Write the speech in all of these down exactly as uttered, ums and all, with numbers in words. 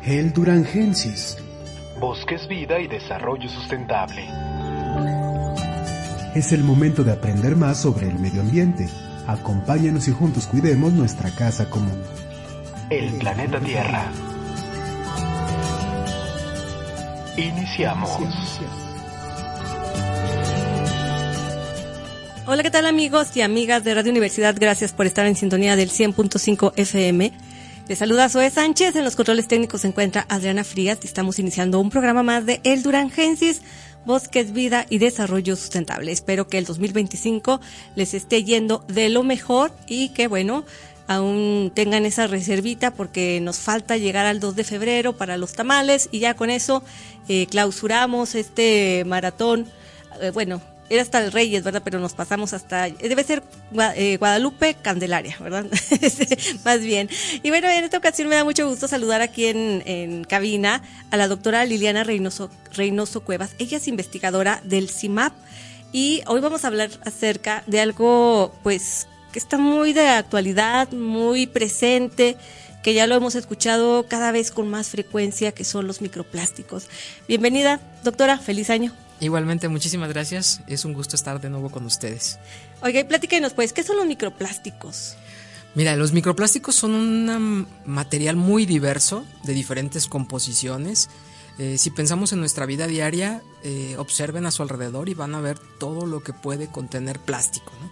El Durangensis. Bosques, vida y desarrollo sustentable. Es el momento de aprender más sobre el medio ambiente. Acompáñanos y juntos cuidemos nuestra casa común. El planeta Tierra. Iniciamos. Hola, ¿qué tal amigos y amigas de Radio Universidad? Gracias por estar en sintonía del cien punto cinco F M. Les saluda Zoe Sánchez, en los controles técnicos se encuentra Adriana Frías y estamos iniciando un programa más de El Durangensis, Bosques, Vida y Desarrollo Sustentable. Espero que el dos mil veinticinco les esté yendo de lo mejor y que, bueno, aún tengan esa reservita porque nos falta llegar al dos de febrero para los tamales y ya con eso eh, clausuramos este maratón, eh, bueno, era hasta el Reyes, ¿verdad? Pero nos pasamos hasta, debe ser eh, Guadalupe Candelaria, ¿verdad? Más bien. Y bueno, en esta ocasión me da mucho gusto saludar aquí en, en cabina a la doctora Liliana Reynoso, Reynoso Cuevas. Ella es investigadora del C I M A P y hoy vamos a hablar acerca de algo, pues, que está muy de actualidad, muy presente, que ya lo hemos escuchado cada vez con más frecuencia, que son los microplásticos. Bienvenida, doctora, feliz año. Igualmente, muchísimas gracias. Es un gusto estar de nuevo con ustedes. Oiga, y platíquenos pues, ¿qué son los microplásticos? Mira, los microplásticos son un material muy diverso, de diferentes composiciones. Eh, si pensamos en nuestra vida diaria, eh, observen a su alrededor y van a ver todo lo que puede contener plástico, ¿no?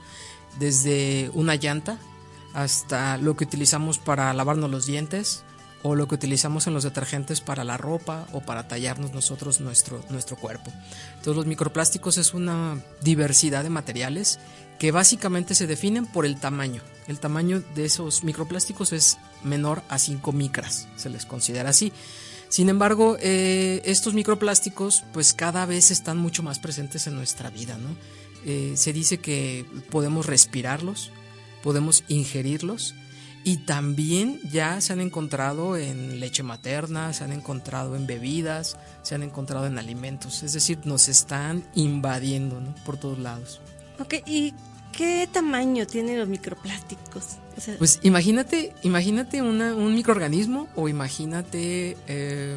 Desde una llanta hasta lo que utilizamos para lavarnos los dientes, o lo que utilizamos en los detergentes para la ropa o para tallarnos nosotros nuestro, nuestro cuerpo. Entonces los microplásticos es una diversidad de materiales que básicamente se definen por el tamaño. El tamaño de esos microplásticos es menor a cinco micras, se les considera así. Sin embargo, eh, estos microplásticos pues cada vez están mucho más presentes en nuestra vida, ¿no? Eh, se dice que podemos respirarlos, podemos ingerirlos, y también ya se han encontrado en leche materna, se han encontrado en bebidas, se han encontrado en alimentos. Es decir, nos están invadiendo, ¿no? Por todos lados. Ok, ¿y qué tamaño tienen los microplásticos? O sea, pues imagínate, imagínate una, un microorganismo o imagínate eh,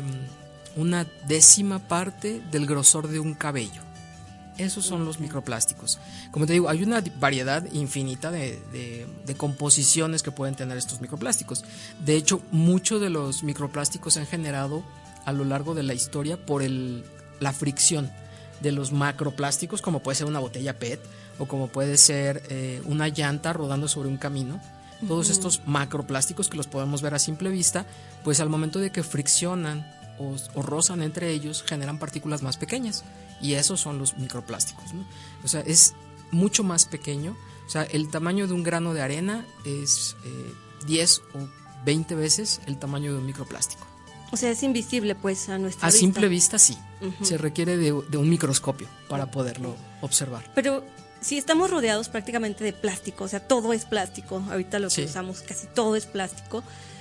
una décima parte del grosor de un cabello. Esos son los microplásticos. Como te digo, hay una variedad infinita de, de, de composiciones que pueden tener estos microplásticos. De hecho, muchos de los microplásticos se han generado a lo largo de la historia por el, la fricción de los macroplásticos, como puede ser una botella P E T o como puede ser eh, una llanta rodando sobre un camino. Todos uh-huh. estos macroplásticos que los podemos ver a simple vista, pues al momento de que friccionan o, o rozan entre ellos, generan partículas más pequeñas. Y esos son los microplásticos, ¿no? O sea, es mucho más pequeño. O sea, el tamaño de un grano de arena es eh, diez o veinte veces el tamaño de un microplástico. O sea, es invisible, pues, a nuestra a vista. A simple vista, sí. Uh-huh. Se requiere de, de un microscopio para poderlo observar. Pero si estamos rodeados prácticamente de plástico, o sea, todo es plástico. Ahorita lo que sí. usamos, casi todo es plástico.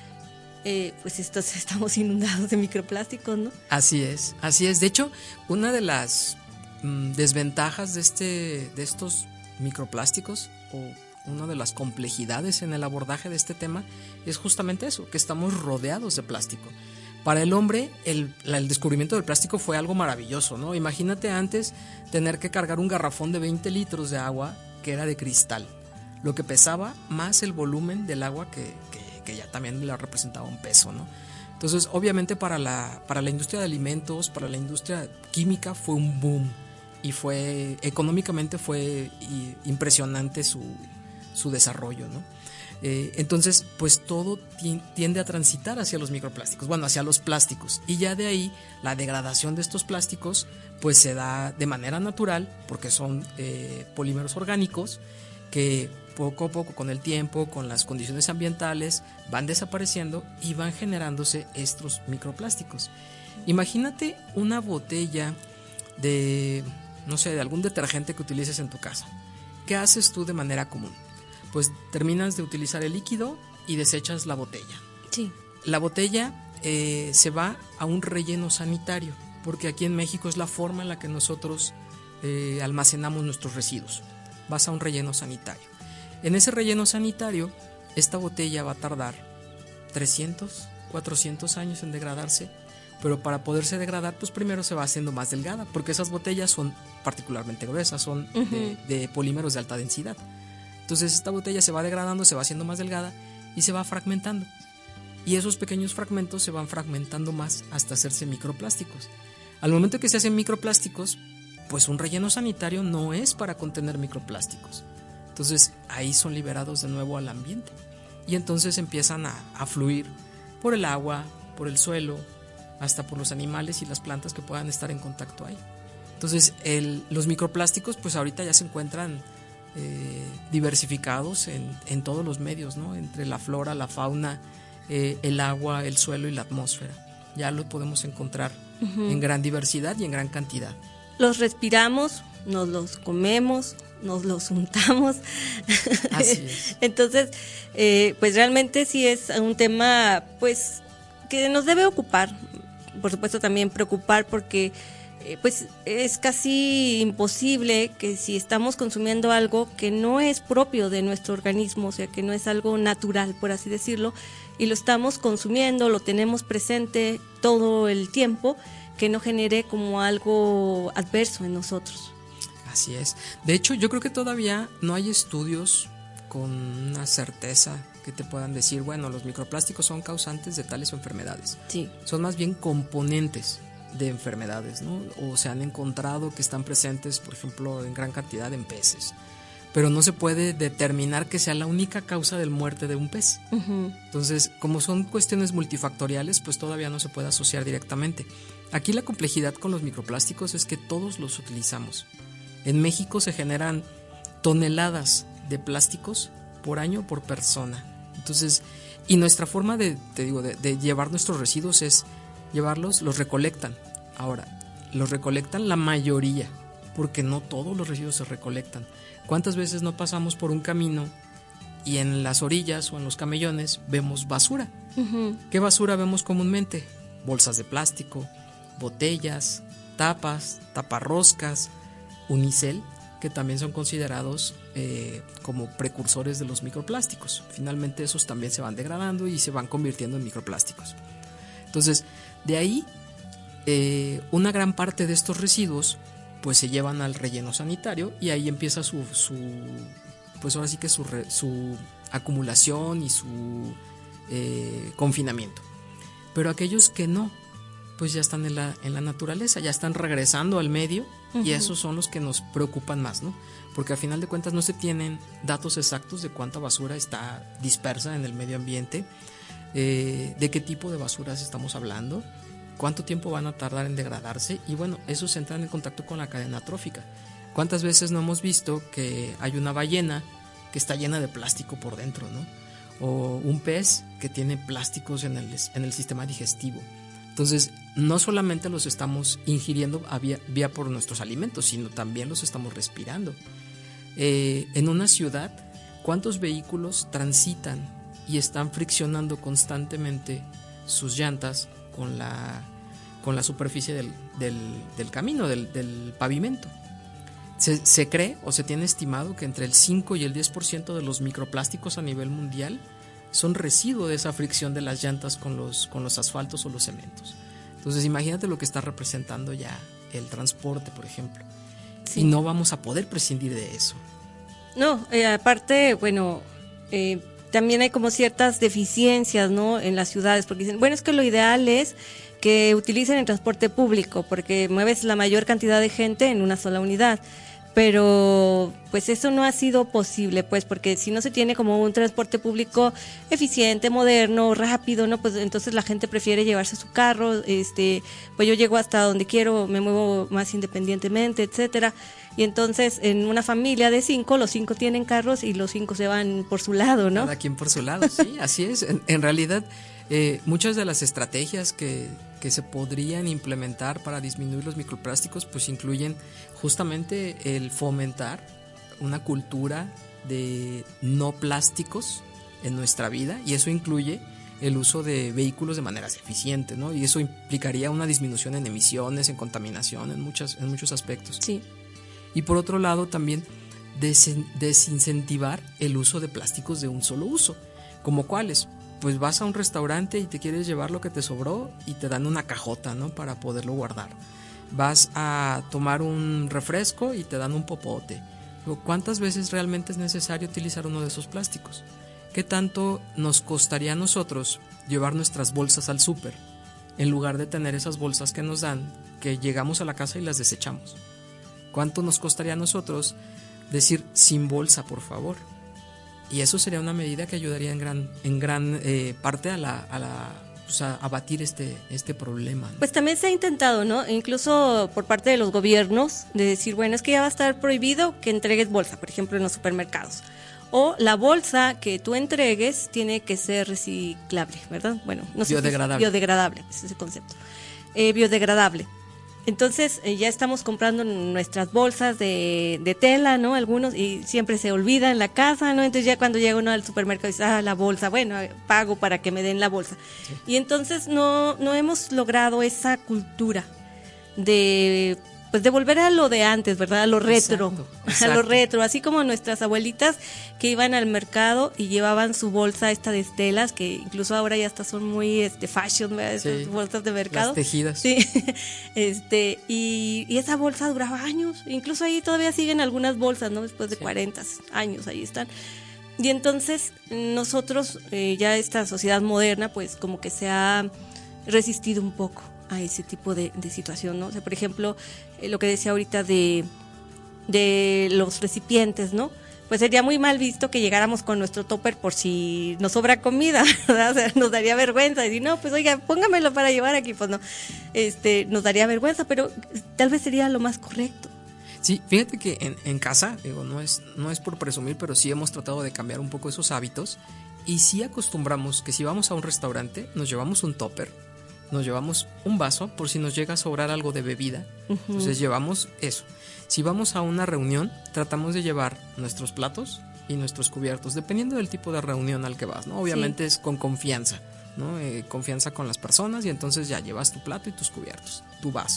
Eh, pues estos, estamos inundados de microplásticos, ¿no? Así es, así es. De hecho, una de las mm, desventajas de, este, de estos microplásticos o una de las complejidades en el abordaje de este tema es justamente eso, que estamos rodeados de plástico. Para el hombre, el, el descubrimiento del plástico fue algo maravilloso, ¿no? Imagínate antes tener que cargar un garrafón de veinte litros de agua que era de cristal, lo que pesaba más el volumen del agua que, que que ya también le representaba un peso, ¿no? Entonces, obviamente para la, para la industria de alimentos, para la industria química fue un boom y fue, económicamente fue impresionante su, su desarrollo, ¿no? Eh, entonces, pues todo tiende a transitar hacia los microplásticos, bueno, hacia los plásticos, y ya de ahí la degradación de estos plásticos pues se da de manera natural porque son eh, polímeros orgánicos que poco a poco, con el tiempo, con las condiciones ambientales, van desapareciendo y van generándose estos microplásticos. Imagínate una botella de, no sé, de algún detergente que utilices en tu casa. ¿Qué haces tú de manera común? Pues terminas de utilizar el líquido y desechas la botella. Sí. La botella eh, se va a un relleno sanitario, porque aquí en México es la forma en la que nosotros eh, almacenamos nuestros residuos. Vas a un relleno sanitario. En ese relleno sanitario, esta botella va a tardar trescientos, cuatrocientos años en degradarse, pero para poderse degradar, pues primero se va haciendo más delgada, porque esas botellas son particularmente gruesas, son uh-huh. de, de polímeros de alta densidad. Entonces esta botella se va degradando, se va haciendo más delgada y se va fragmentando. Y esos pequeños fragmentos se van fragmentando más hasta hacerse microplásticos. Al momento que se hacen microplásticos, pues un relleno sanitario no es para contener microplásticos. Entonces ahí son liberados de nuevo al ambiente. Y entonces empiezan a, a fluir por el agua, por el suelo, hasta por los animales y las plantas que puedan estar en contacto ahí. Entonces el, los microplásticos pues ahorita ya se encuentran eh, diversificados en, en todos los medios, ¿no? Entre la flora, la fauna, eh, el agua, el suelo y la atmósfera. Ya lo podemos encontrar uh-huh. en gran diversidad y en gran cantidad. Los respiramos, nos los comemos, nos los untamos. Así es. Entonces, eh, pues realmente sí es un tema pues que nos debe ocupar, por supuesto también preocupar, porque eh, pues es casi imposible que si estamos consumiendo algo que no es propio de nuestro organismo, o sea que no es algo natural, por así decirlo, y lo estamos consumiendo, lo tenemos presente todo el tiempo, que no genere como algo adverso en nosotros. Así es. De hecho, yo creo que todavía no hay estudios con una certeza que te puedan decir, bueno, los microplásticos son causantes de tales enfermedades. Sí. Son más bien componentes de enfermedades, ¿no? O se han encontrado que están presentes, por ejemplo, en gran cantidad en peces. Pero no se puede determinar que sea la única causa de muerte de un pez. Uh-huh. Entonces, como son cuestiones multifactoriales, pues todavía no se puede asociar directamente. Aquí la complejidad con los microplásticos es que todos los utilizamos. En México se generan toneladas de plásticos por año por persona. Entonces, y nuestra forma de, te digo, de, de llevar nuestros residuos es llevarlos, los recolectan. Ahora, los recolectan la mayoría, porque no todos los residuos se recolectan. ¿Cuántas veces no pasamos por un camino y en las orillas o en los camellones vemos basura? Uh-huh. ¿Qué basura vemos comúnmente? Bolsas de plástico, botellas, tapas, taparroscas, unicel, que también son considerados eh, como precursores de los microplásticos. Finalmente esos también se van degradando y se van convirtiendo en microplásticos. Entonces, de ahí, eh, una gran parte de estos residuos pues se llevan al relleno sanitario y ahí empieza su, su pues ahora sí que su, re, su acumulación y su eh, confinamiento. Pero aquellos que no, pues ya están en la, en la naturaleza, ya están regresando al medio. Uh-huh. Y esos son los que nos preocupan más, ¿no? Porque al final de cuentas no se tienen datos exactos de cuánta basura está dispersa en el medio ambiente, eh, de qué tipo de basuras estamos hablando, cuánto tiempo van a tardar en degradarse, y bueno, esos entran en contacto con la cadena trófica. ¿Cuántas veces no hemos visto que hay una ballena que está llena de plástico por dentro, ¿no? O un pez que tiene plásticos en el, en el sistema digestivo. Entonces, no solamente los estamos ingiriendo vía, vía por nuestros alimentos, sino también los estamos respirando. Eh, en una ciudad, ¿cuántos vehículos transitan y están friccionando constantemente sus llantas con la, con la superficie del, del, del camino, del, del pavimento? Se, se cree o se tiene estimado que entre el cinco y el diez por ciento de los microplásticos a nivel mundial son residuo de esa fricción de las llantas con los, con los asfaltos o los cementos. Entonces imagínate lo que está representando ya el transporte, por ejemplo. Sí. Y no vamos a poder prescindir de eso. No, eh, aparte, bueno, eh, también hay como ciertas deficiencias, ¿no?, en las ciudades, porque dicen, bueno, es que lo ideal es que utilicen el transporte público, porque mueves la mayor cantidad de gente en una sola unidad. Pero pues eso no ha sido posible, pues, porque si no se tiene como un transporte público eficiente, moderno, rápido, no, pues entonces la gente prefiere llevarse su carro, este, pues yo llego hasta donde quiero, me muevo más independientemente, etcétera. Y entonces en una familia de cinco, los cinco tienen carros y los cinco se van por su lado, ¿no? Cada quien por su lado, sí, así es. En, en realidad, eh, muchas de las estrategias que, que se podrían implementar para disminuir los microplásticos, pues incluyen justamente el fomentar una cultura de no plásticos en nuestra vida, y eso incluye el uso de vehículos de maneras eficientes, ¿no? Y eso implicaría una disminución en emisiones, en contaminación, en muchas, en muchos aspectos. Sí. Y por otro lado también des- desincentivar el uso de plásticos de un solo uso, como cuáles, pues vas a un restaurante y te quieres llevar lo que te sobró y te dan una cajota, ¿no? Para poderlo guardar. Vas a tomar un refresco y te dan un popote. ¿Cuántas veces realmente es necesario utilizar uno de esos plásticos? ¿Qué tanto nos costaría a nosotros llevar nuestras bolsas al súper en lugar de tener esas bolsas que nos dan, que llegamos a la casa y las desechamos? ¿Cuánto nos costaría a nosotros decir sin bolsa, por favor? Y eso sería una medida que ayudaría en gran, en gran eh, parte a la, a la pues a abatir este, este problema, ¿no? Pues también se ha intentado, ¿no? Incluso por parte de los gobiernos, de decir, bueno, es que ya va a estar prohibido que entregues bolsa, por ejemplo, en los supermercados. O la bolsa que tú entregues tiene que ser reciclable, ¿verdad? Bueno, no sé. Biodegradable. Si es biodegradable, ese es el concepto. Eh, biodegradable. Entonces eh, ya estamos comprando nuestras bolsas de, de tela, ¿no? Algunos, y siempre se olvida en la casa, ¿no? Entonces ya cuando llega uno al supermercado dice, ah, la bolsa, bueno, pago para que me den la bolsa. Sí. Y entonces no, no hemos logrado esa cultura de, pues de volver a lo de antes, ¿verdad? A lo retro, exacto, exacto. a lo retro, así como nuestras abuelitas que iban al mercado y llevaban su bolsa esta de telas, que incluso ahora ya hasta son muy este fashion, ¿verdad? Estas sí, bolsas de mercado. Las tejidas. Sí, este, y, y esa bolsa duraba años, incluso ahí todavía siguen algunas bolsas, ¿no? Después de sí. cuarenta años, ahí están. Y entonces nosotros, eh, ya esta sociedad moderna, pues como que se ha resistido un poco a ese tipo de, de situación, ¿no? O sea, por ejemplo, eh, lo que decía ahorita de, de los recipientes, ¿no? Pues sería muy mal visto que llegáramos con nuestro topper por si nos sobra comida, ¿verdad? O sea, nos daría vergüenza decir, no, pues oiga, póngamelo para llevar aquí, pues no, este, nos daría vergüenza, pero tal vez sería lo más correcto. Sí, fíjate que en, en casa, digo, no es, no es por presumir, pero sí hemos tratado de cambiar un poco esos hábitos y sí acostumbramos que si vamos a un restaurante, nos llevamos un topper, nos llevamos un vaso por si nos llega a sobrar algo de bebida, uh-huh. Entonces llevamos eso. Si vamos a una reunión, tratamos de llevar nuestros platos y nuestros cubiertos, dependiendo del tipo de reunión al que vas, ¿no? Obviamente sí. Es con confianza, ¿no? Eh, confianza con las personas y entonces ya llevas tu plato y tus cubiertos, tu vaso.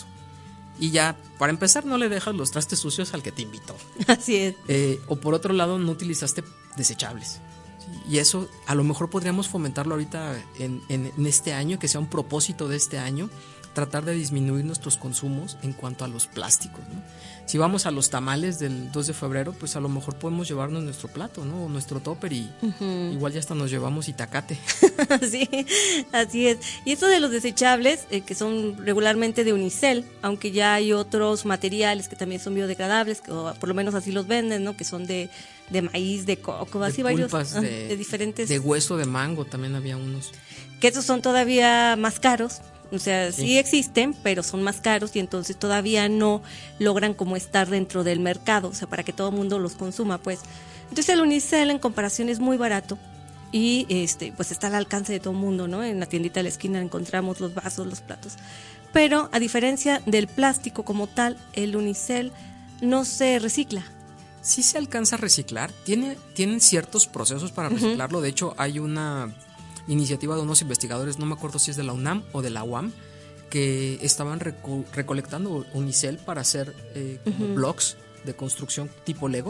Y ya, para empezar, no le dejas los trastes sucios al que te invitó. Así es. Eh, o por otro lado, no utilizaste desechables. Y eso a lo mejor podríamos fomentarlo ahorita en, en, en este año, que sea un propósito de este año, tratar de disminuir nuestros consumos en cuanto a los plásticos, ¿no? Si vamos a los tamales del dos de febrero, pues a lo mejor podemos llevarnos nuestro plato, ¿no? O nuestro topper y uh-huh. igual ya hasta nos llevamos itacate. Sí, así es. Y esto de los desechables, eh, que son regularmente de unicel, aunque ya hay otros materiales que también son biodegradables, que, o por lo menos así los venden, ¿no? Que son de, de maíz, de coco, así varios, pulpas, de, de diferentes. De hueso de mango también había unos. Que esos son todavía más caros. O sea, sí. sí existen, pero son más caros y entonces todavía no logran como estar dentro del mercado, o sea, para que todo el mundo los consuma, pues. Entonces el unicel en comparación es muy barato y este pues está al alcance de todo el mundo, ¿no? En la tiendita de la esquina encontramos los vasos, los platos. Pero a diferencia del plástico como tal, el unicel no se recicla. Sí se alcanza a reciclar, tiene tienen ciertos procesos para reciclarlo, uh-huh. De hecho hay una iniciativa de unos investigadores, no me acuerdo si es de la UNAM o de la U A M, que estaban reco- recolectando unicel para hacer eh, como uh-huh. blocks de construcción tipo Lego,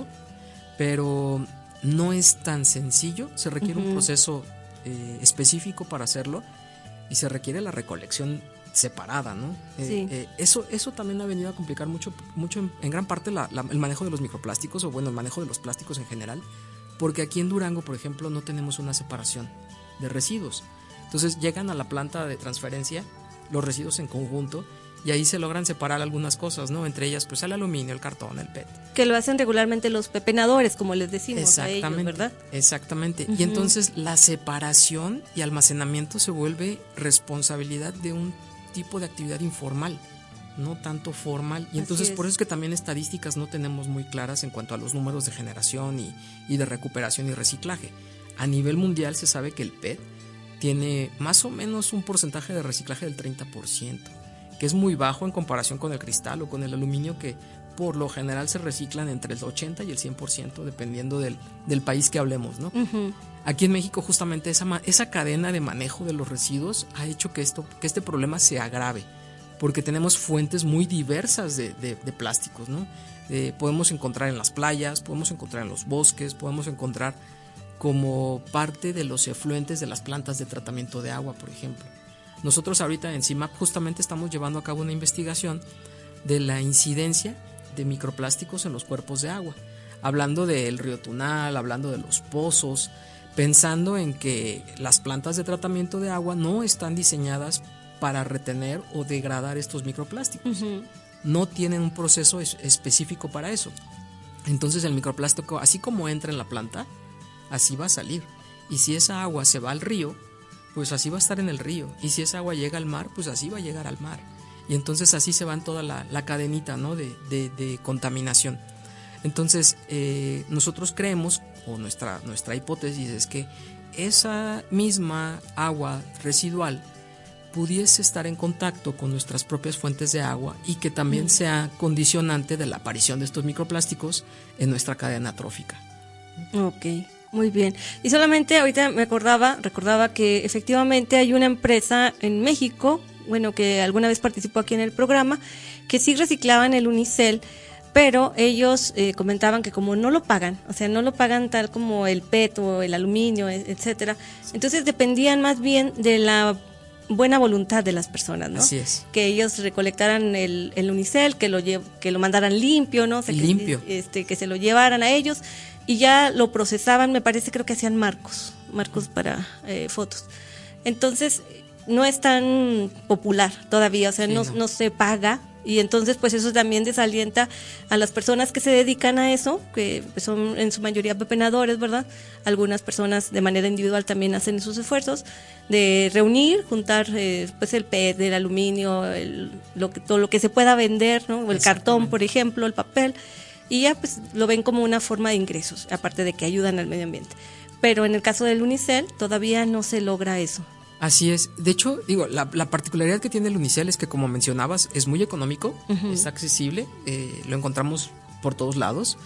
pero no es tan sencillo, se requiere uh-huh. un proceso eh, específico para hacerlo y se requiere la recolección separada, ¿no? Eh, sí. eh, eso, eso también ha venido a complicar mucho, mucho en, en gran parte la, la, el manejo de los microplásticos, o bueno, el manejo de los plásticos en general, porque aquí en Durango, por ejemplo, no tenemos una separación de residuos. Entonces llegan a la planta de transferencia los residuos en conjunto y ahí se logran separar algunas cosas, ¿no? Entre ellas, pues el aluminio, el cartón, el P E T. Que lo hacen regularmente los pepenadores, como les decimos a ellos, ¿verdad? Exactamente. Uh-huh. Y entonces la separación y almacenamiento se vuelve responsabilidad de un tipo de actividad informal, no tanto formal. Y entonces es. por eso es que también estadísticas no tenemos muy claras en cuanto a los números de generación y, y de recuperación y reciclaje. A nivel mundial se sabe que el P E T tiene más o menos un porcentaje de reciclaje del treinta por ciento, que es muy bajo en comparación con el cristal o con el aluminio, que por lo general se reciclan entre el ochenta y el cien por ciento dependiendo del, del país que hablemos, ¿no? Uh-huh. Aquí en México justamente esa, esa cadena de manejo de los residuos ha hecho que, esto, que este problema se agrave, porque tenemos fuentes muy diversas de, de, de plásticos, ¿no? Eh, podemos encontrar en las playas, podemos encontrar en los bosques, podemos encontrar como parte de los efluentes de las plantas de tratamiento de agua, por ejemplo. Nosotros ahorita en C I M A P justamente estamos llevando a cabo una investigación de la incidencia de microplásticos en los cuerpos de agua, hablando del río Tunal, hablando de los pozos, pensando en que las plantas de tratamiento de agua no están diseñadas para retener o degradar estos microplásticos. Uh-huh. No tienen un proceso es- específico para eso. Entonces el microplástico, así como entra en la planta, así va a salir. Y si esa agua se va al río, pues así va a estar en el río. Y si esa agua llega al mar, pues así va a llegar al mar. Y entonces así se va en toda la, la cadenita, ¿no? de, de, de contaminación. Entonces eh, nosotros creemos, o nuestra, nuestra hipótesis es que esa misma agua residual pudiese estar en contacto con nuestras propias fuentes de agua y que también mm. sea condicionante de la aparición de estos microplásticos en nuestra cadena trófica. Ok, muy bien. Y solamente ahorita me acordaba, recordaba que efectivamente hay una empresa en México, bueno, que alguna vez participó aquí en el programa, que sí reciclaban el unicel, pero ellos eh, comentaban que como no lo pagan, o sea, no lo pagan tal como el P E T o el aluminio, etcétera, entonces dependían más bien de la buena voluntad de las personas, ¿no? Así es. Que ellos recolectaran el, el unicel, que lo lle- que lo mandaran limpio, ¿no? O sea, limpio. Que, este, que se lo llevaran a ellos y ya lo procesaban, me parece, creo que hacían marcos, marcos para eh, fotos. Entonces, no es tan popular todavía, o sea, sí, no, no. no se paga. Y entonces, pues eso también desalienta a las personas que se dedican a eso, que pues, son en su mayoría pepenadores, ¿verdad? Algunas personas de manera individual también hacen sus esfuerzos de reunir, juntar eh, pues el P E T, el aluminio, el, lo que, todo lo que se pueda vender, ¿no? El cartón, por ejemplo, el papel, y ya pues lo ven como una forma de ingresos, aparte de que ayudan al medio ambiente. Pero en el caso del unicel todavía no se logra eso. Así es. De hecho, digo, la, la particularidad que tiene el unicel es que, como mencionabas, es muy económico, uh-huh. es accesible, eh, lo encontramos por todos lados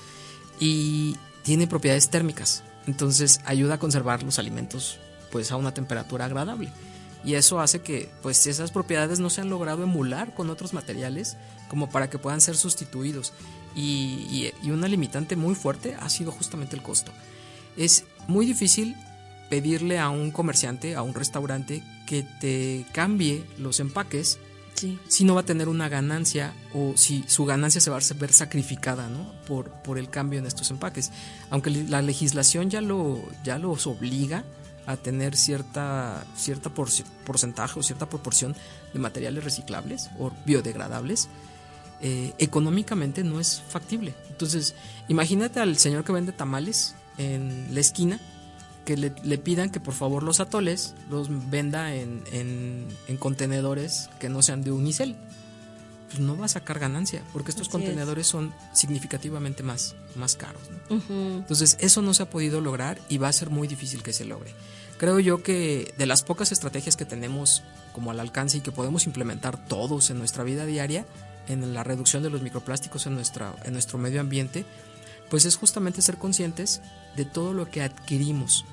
y tiene propiedades térmicas. Entonces ayuda a conservar los alimentos pues a una temperatura agradable. Y eso hace que pues esas propiedades no se han logrado emular con otros materiales como para que puedan ser sustituidos. Y, y, y una limitante muy fuerte ha sido justamente el costo. Es muy difícil pedirle a un comerciante, a un restaurante, que te cambie los empaques, sí. si no va a tener una ganancia o si su ganancia se va a ver sacrificada, ¿no? por, por el cambio en estos empaques. Aunque la legislación ya, lo, ya los obliga a tener cierta, cierta por, porcentaje o cierta proporción de materiales reciclables o biodegradables, eh, económicamente no es factible. Entonces, imagínate al señor que vende tamales en la esquina, que le, le pidan que por favor los atoles los venda en, en, en contenedores que no sean de unicel. Pues no va a sacar ganancia, porque estos Así contenedores es. son significativamente más, más caros, ¿no? Uh-huh. Entonces eso no se ha podido lograr y va a ser muy difícil que se logre. Creo yo que de las pocas estrategias que tenemos como al alcance y que podemos implementar todos en nuestra vida diaria, en la reducción de los microplásticos en, nuestra, en nuestro medio ambiente, pues es justamente ser conscientes de todo lo que adquirimos,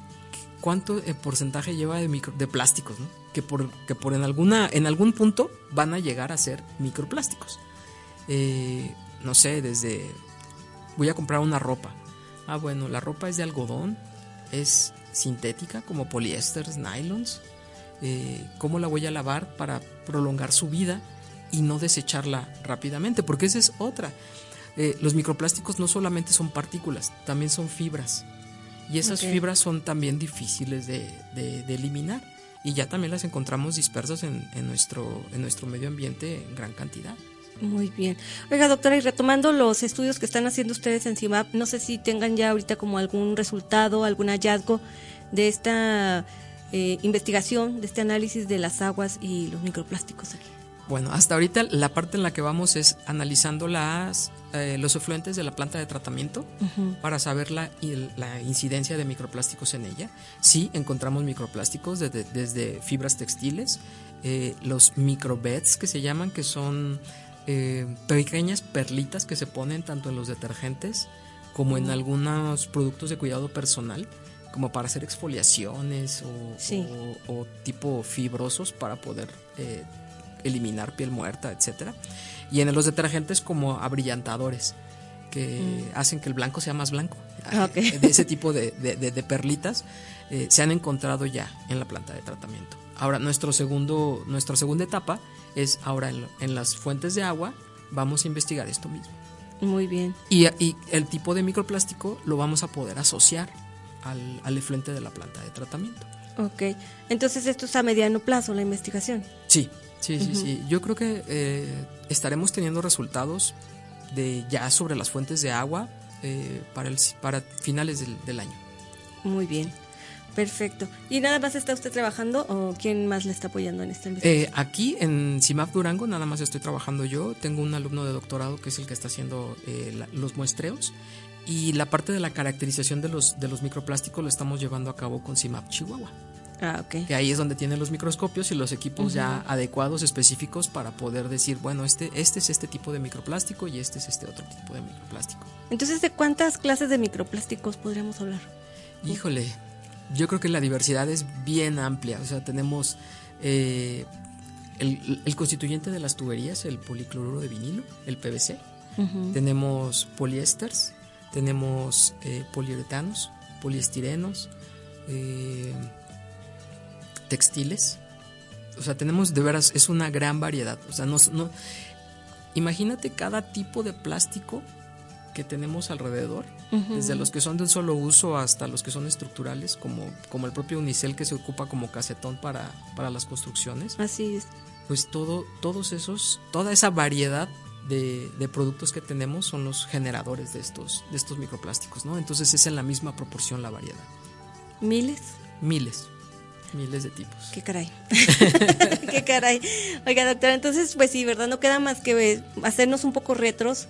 cuánto el porcentaje lleva de, micro, de plásticos, ¿no? que por, que por en, alguna, en algún punto van a llegar a ser microplásticos. Eh, no sé, desde voy a comprar una ropa. Ah, bueno, la ropa es de algodón, es sintética como poliésteres, nylons. Eh, ¿Cómo la voy a lavar para prolongar su vida y no desecharla rápidamente? Porque esa es otra. Eh, los microplásticos no solamente son partículas, también son fibras. Y esas okay. fibras son también difíciles de, de, de eliminar. Y ya también las encontramos dispersas en, en, nuestro, en nuestro medio ambiente en gran cantidad. Muy bien. Oiga, doctora, y retomando los estudios que están haciendo ustedes en C I M A P, no sé si tengan ya ahorita como algún resultado, algún hallazgo de esta eh, investigación, de este análisis de las aguas y los microplásticos aquí. Bueno, hasta ahorita la parte en la que vamos es analizando las, eh, los efluentes de la planta de tratamiento uh-huh. para saber la, la incidencia de microplásticos en ella. Sí, encontramos microplásticos desde, desde fibras textiles, eh, los microbeds que se llaman, que son eh, pequeñas perlitas que se ponen tanto en los detergentes como uh-huh. en algunos productos de cuidado personal, como para hacer exfoliaciones o, sí. o, o tipo fibrosos para poder eh, eliminar piel muerta, etcétera. Y en los detergentes como abrillantadores que mm. hacen que el blanco sea más blanco. Okay. De ese tipo de, de, de, de perlitas eh, se han encontrado ya en la planta de tratamiento. Ahora, nuestro segundo, nuestra segunda etapa es ahora en, en las fuentes de agua, vamos a investigar esto mismo. Muy bien. Y, y el tipo de microplástico lo vamos a poder asociar al, al efluente de la planta de tratamiento. Ok, entonces esto es a mediano plazo, la investigación. Sí, sí, sí, Uh-huh. sí. Yo creo que eh, estaremos teniendo resultados de ya sobre las fuentes de agua eh, para, el, para finales del, del año. Muy bien, perfecto. ¿Y nada más está usted trabajando o quién más le está apoyando en esta investigación? Eh, aquí en CIMAP Durango nada más estoy trabajando yo. Tengo un alumno de doctorado que es el que está haciendo eh, la, los muestreos. Y la parte de la caracterización de los, de los microplásticos lo estamos llevando a cabo con CIMAP Chihuahua. Ah, ok. Que ahí es donde tienen los microscopios y los equipos Uh-huh. ya adecuados, específicos para poder decir, bueno, este, este es este tipo de microplástico y este es este otro tipo de microplástico. Entonces, ¿de cuántas clases de microplásticos podríamos hablar? Híjole, yo creo que la diversidad es bien amplia. O sea, tenemos eh, el, el constituyente de las tuberías, el policloruro de vinilo, el P V C. Uh-huh. Tenemos poliésteres, tenemos eh, poliuretanos, poliestirenos, eh, textiles. O sea, tenemos de veras, es una gran variedad. O sea, no, no, imagínate cada tipo de plástico que tenemos alrededor, uh-huh. desde los que son de un solo uso hasta los que son estructurales, como, como el propio unicel que se ocupa como casetón para, para las construcciones. Así es. Pues todo, todos esos, toda esa variedad de, de productos que tenemos son los generadores de estos, de estos microplásticos, ¿no? Entonces es en la misma proporción la variedad. ¿Miles? Miles. Miles de tipos. Qué caray. Qué caray. Oiga, doctora, entonces, pues sí, ¿verdad? No queda más que hacernos un poco retros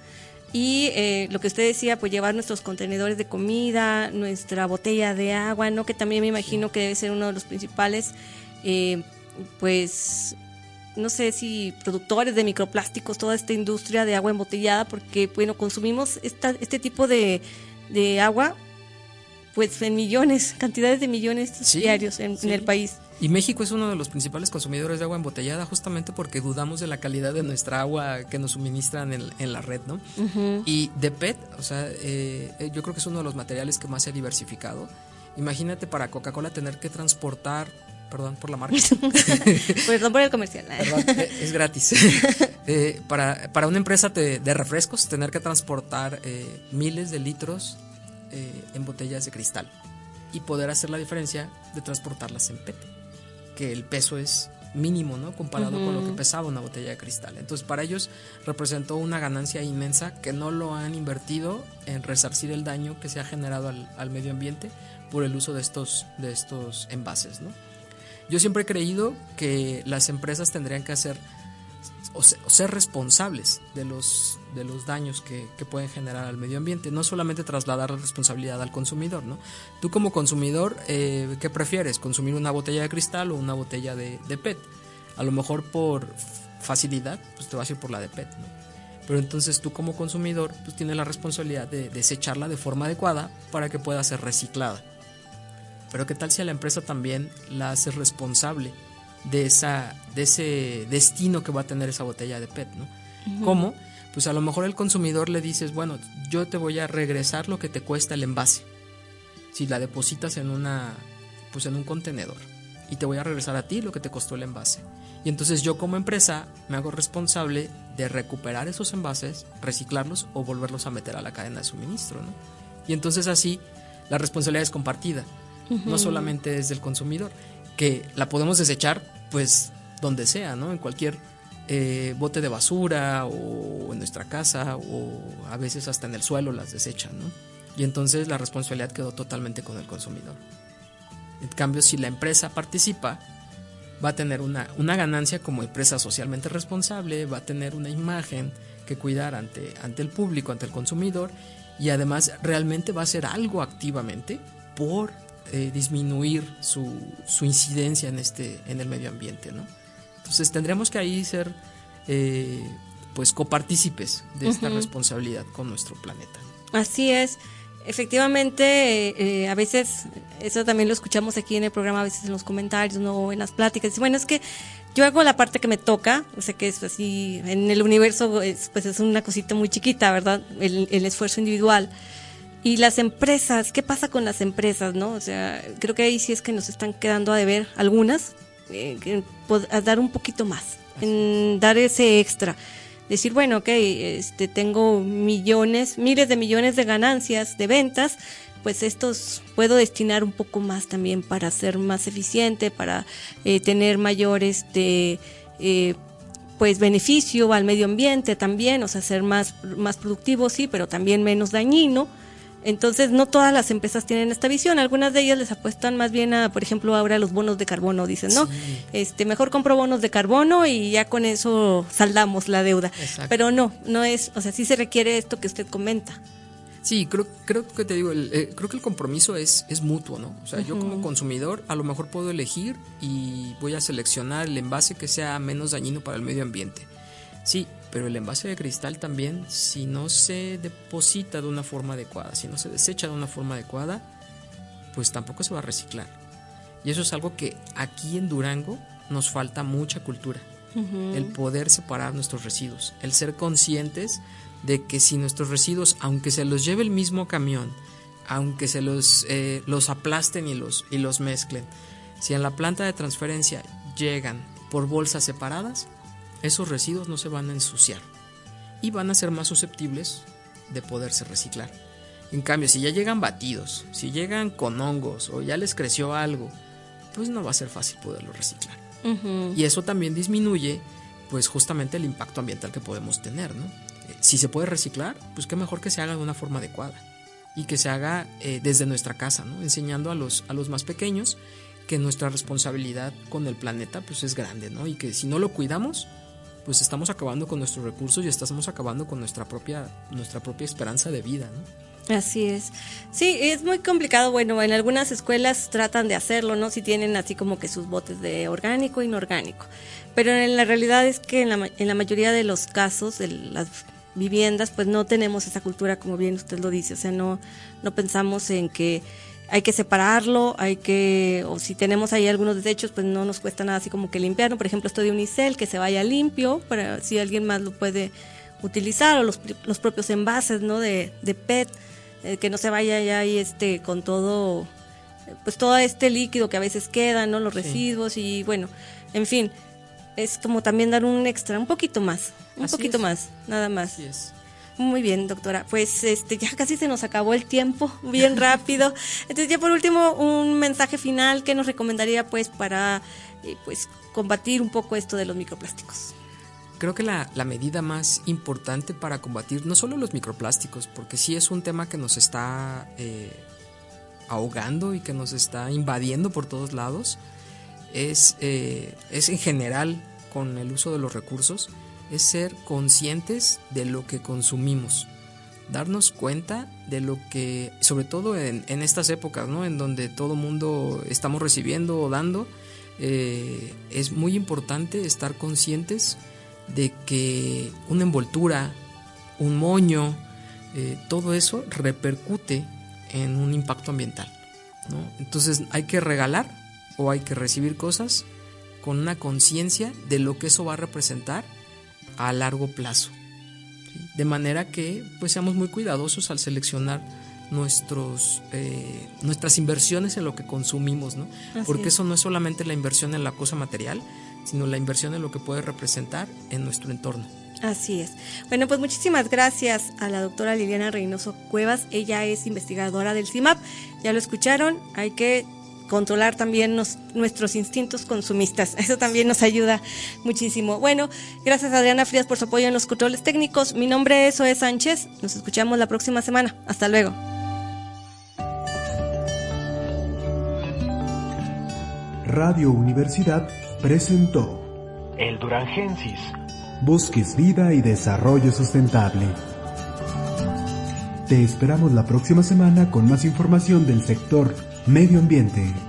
y eh, lo que usted decía, pues llevar nuestros contenedores de comida, nuestra botella de agua, ¿no? Que también me imagino sí. que debe ser uno de los principales, eh, pues, no sé si productores de microplásticos, toda esta industria de agua embotellada, porque, bueno, consumimos esta, este tipo de, de agua pues en millones, cantidades de millones sí, diarios en, sí. en el país. Y México es uno de los principales consumidores de agua embotellada justamente porque dudamos de la calidad de nuestra agua que nos suministran en, en la red, ¿no? Uh-huh. Y de P E T, o sea, eh, yo creo que es uno de los materiales que más se ha diversificado. Imagínate para Coca-Cola tener que transportar, perdón por la marca. Perdón por el comercial. Perdón, es gratis. eh, para, para una empresa de, de refrescos tener que transportar eh, miles de litros Eh, en botellas de cristal y poder hacer la diferencia de transportarlas en P E T, que el peso es mínimo, ¿no? Comparado uh-huh. con lo que pesaba una botella de cristal. Entonces para ellos representó una ganancia inmensa que no lo han invertido en resarcir el daño que se ha generado al, al medio ambiente por el uso de estos, de estos envases, ¿no? Yo siempre he creído que las empresas tendrían que hacer o ser, o ser responsables de los, de los daños que, que pueden generar al medio ambiente, no solamente trasladar la responsabilidad al consumidor, ¿no? Tú como consumidor, eh, ¿qué prefieres? ¿Consumir una botella de cristal o una botella de, de P E T? A lo mejor por facilidad, pues te vas a ir por la de P E T, ¿no? Pero entonces tú como consumidor, pues tienes la responsabilidad de desecharla de forma adecuada para que pueda ser reciclada. Pero ¿qué tal si a la empresa también la hace responsable de esa de ese destino que va a tener esa botella de P E T, ¿no? Uh-huh. ¿Cómo? Pues a lo mejor el consumidor le dices, bueno, yo te voy a regresar lo que te cuesta el envase. Si la depositas en una pues en un contenedor y te voy a regresar a ti lo que te costó el envase. Y entonces yo como empresa me hago responsable de recuperar esos envases, reciclarlos o volverlos a meter a la cadena de suministro, ¿no? Y entonces así la responsabilidad es compartida, uh-huh. no solamente es del consumidor, que la podemos desechar pues donde sea, ¿no? En cualquier eh, bote de basura o en nuestra casa o a veces hasta en el suelo las desechan, ¿no? Y entonces la responsabilidad quedó totalmente con el consumidor. En cambio, si la empresa participa, va a tener una, una ganancia como empresa socialmente responsable, va a tener una imagen que cuidar ante, ante el público, ante el consumidor, y además realmente va a hacer algo activamente por Eh, disminuir su, su incidencia en este en el medio ambiente, ¿no? Entonces tendremos que ahí ser eh, pues copartícipes de esta uh-huh. responsabilidad con nuestro planeta. Así es, efectivamente, eh, a veces eso también lo escuchamos aquí en el programa, a veces en los comentarios, no en las pláticas. Bueno, es que yo hago la parte que me toca, o sea que es así en el universo, es, pues es una cosita muy chiquita, ¿verdad? El, el esfuerzo individual. Y las empresas, ¿qué pasa con las empresas, no? O sea, creo que ahí sí es que nos están quedando a deber algunas, eh, que, a dar un poquito más, en dar ese extra. Decir, bueno, ok, este, tengo millones, miles de millones de ganancias, de ventas, pues estos puedo destinar un poco más también para ser más eficiente, para eh, tener mayor este, eh, pues beneficio al medio ambiente también, o sea, ser más, más productivo, sí, pero también menos dañino. Entonces, no todas las empresas tienen esta visión. Algunas de ellas les apuestan más bien a, por ejemplo, ahora los bonos de carbono, dicen, ¿no? Sí. Este, mejor compro bonos de carbono y ya con eso saldamos la deuda. Exacto. Pero no, no es, o sea, sí se requiere esto que usted comenta. Sí, creo, creo que te digo, el, eh, creo que el compromiso es, es mutuo, ¿no? O sea, uh-huh. yo como consumidor a lo mejor puedo elegir y voy a seleccionar el envase que sea menos dañino para el medio ambiente. Sí, pero el envase de cristal también, si no se deposita de una forma adecuada, si no se desecha de una forma adecuada, pues tampoco se va a reciclar. Y eso es algo que aquí en Durango nos falta mucha cultura. Uh-huh. El poder separar nuestros residuos, el ser conscientes de que si nuestros residuos, aunque se los lleve el mismo camión, aunque se los, eh, los aplasten y los, y los mezclen, si en la planta de transferencia llegan por bolsas separadas, esos residuos no se van a ensuciar y van a ser más susceptibles de poderse reciclar. En cambio, si ya llegan batidos, si llegan con hongos o ya les creció algo, pues no va a ser fácil poderlo reciclar. Uh-huh. Y eso también disminuye pues justamente el impacto ambiental que podemos tener, ¿no? Eh, si se puede reciclar, pues qué mejor que se haga de una forma adecuada y que se haga eh, desde nuestra casa, ¿no? Enseñando a los, a los más pequeños que nuestra responsabilidad con el planeta pues es grande, ¿no? Y que si no lo cuidamos, pues estamos acabando con nuestros recursos y estamos acabando con nuestra propia, nuestra propia esperanza de vida, ¿no? Así es. Sí, es muy complicado. Bueno, en algunas escuelas tratan de hacerlo, ¿no? Si tienen así como que sus botes de orgánico e inorgánico. Pero en la realidad es que en la, en la mayoría de los casos, de las viviendas, pues no tenemos esa cultura, como bien usted lo dice. O sea, no, no pensamos en que hay que separarlo, hay que, o si tenemos ahí algunos desechos, pues no nos cuesta nada así como que limpiarlo. Por ejemplo, esto de unicel, que se vaya limpio, para si alguien más lo puede utilizar, o los, los propios envases, ¿no? De, de P E T, eh, que no se vaya ya ahí este, con todo, pues todo este líquido que a veces queda, ¿no? Los residuos, sí. Y bueno, en fin, es como también dar un extra, un poquito más, un Así poquito es. más, nada más. Así es. Muy bien, doctora. Pues este ya casi se nos acabó el tiempo, bien rápido. Entonces, ya por último, un mensaje final que nos recomendaría pues para eh, pues combatir un poco esto de los microplásticos. Creo que la, la medida más importante para combatir no solo los microplásticos, porque sí es un tema que nos está eh, ahogando y que nos está invadiendo por todos lados, es, eh, es en general con el uso de los recursos, es ser conscientes de lo que consumimos, darnos cuenta de lo que, sobre todo en, en estas épocas, ¿no? En donde todo mundo estamos recibiendo o dando, eh, es muy importante estar conscientes de que una envoltura, un moño, eh, todo eso repercute en un impacto ambiental, ¿no? Entonces hay que regalar o hay que recibir cosas con una conciencia de lo que eso va a representar a largo plazo, ¿sí? De manera que pues seamos muy cuidadosos al seleccionar nuestros eh, nuestras inversiones en lo que consumimos, ¿no? Porque es. Eso no es solamente la inversión en la cosa material, sino la inversión en lo que puede representar en nuestro entorno. Así es. Bueno, pues muchísimas gracias a la doctora Liliana Reynoso Cuevas. Ella es investigadora del C I M A P. Ya lo escucharon, hay que controlar también nos, nuestros instintos consumistas. Eso también nos ayuda muchísimo. Bueno, gracias a Adriana Frías por su apoyo en los controles técnicos. Mi nombre es Zoe Sánchez. Nos escuchamos la próxima semana. Hasta luego. Radio Universidad presentó El Durangensis. Bosques, vida y desarrollo sustentable. Te esperamos la próxima semana con más información del sector medio ambiente.